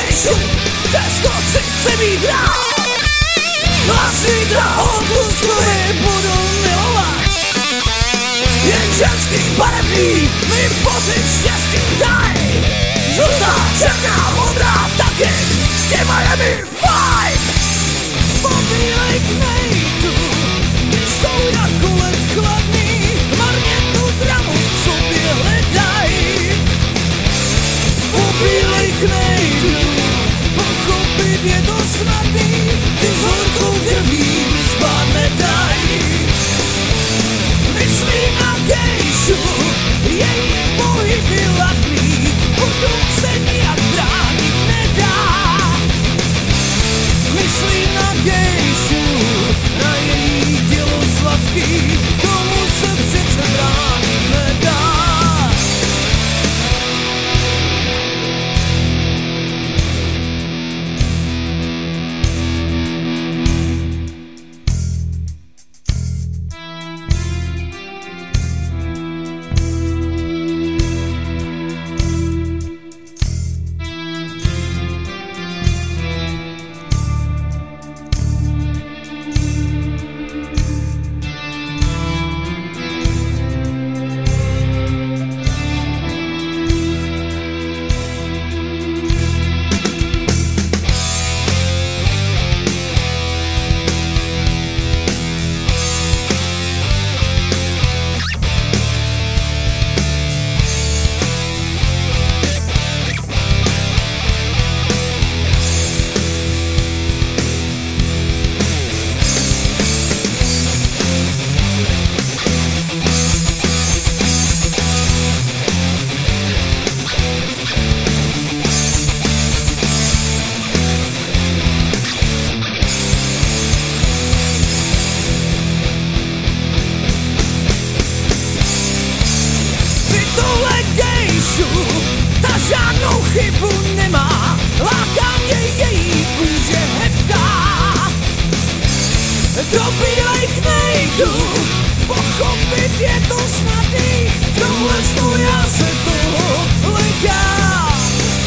gejšu, přeskočit se mít dál. A zítra odpustkovi budu milovat. Jen ženský barevný mi pocit štěstí daj. Žlutá, černá, modrá taky, s těma je mi fajn. Pobílej knejdu, když jsou jako led chladný, marně tu dramu v sobě hledaj. Pobílej knejdu, pochopit je to snadný, ty s horkou krví spát nedaj. Myslí na gejšu, její pohyby ladný, potom se nijak bránit nedá. Myslí na gejšu, na její tělo sladký, tomu se přece bránit nedá. Ta žádnou chybu nemá, láká mě její kůže hebká. Do bílej knejdu, pochopit je to snadný, v tomhle snu já se toho lekám.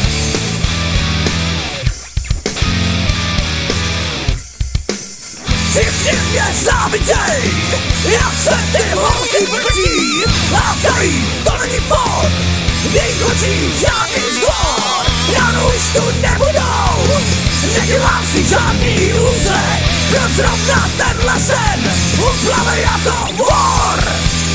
Všichni mě záviděj, jak se ty holky vrtí, lákají, to není fond. V jejich očích žádný zdvor, ráno už tu nebudou. Nedělám si žádný iluze, proč zrovna tenhle sen uplave jako vor.